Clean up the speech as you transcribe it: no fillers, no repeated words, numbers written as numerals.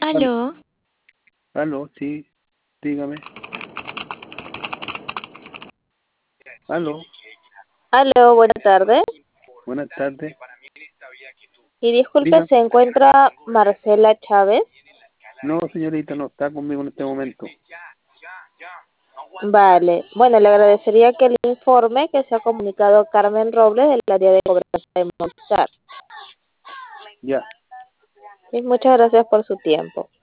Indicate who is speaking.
Speaker 1: Aló,
Speaker 2: Aló,
Speaker 1: aló, sí, dígame. Aló,
Speaker 3: Aló, buenas tardes.
Speaker 1: buenas tardes.
Speaker 3: Y disculpe,
Speaker 1: Diga.
Speaker 3: ¿se encuentra Marcela Chávez?
Speaker 1: No, señorita, no está conmigo en este momento.
Speaker 3: Vale. Bueno, le agradecería que le informe que se ha comunicado Carmen Robles del área de cobranza de Movistar.
Speaker 1: Ya.
Speaker 3: Y muchas gracias por su tiempo.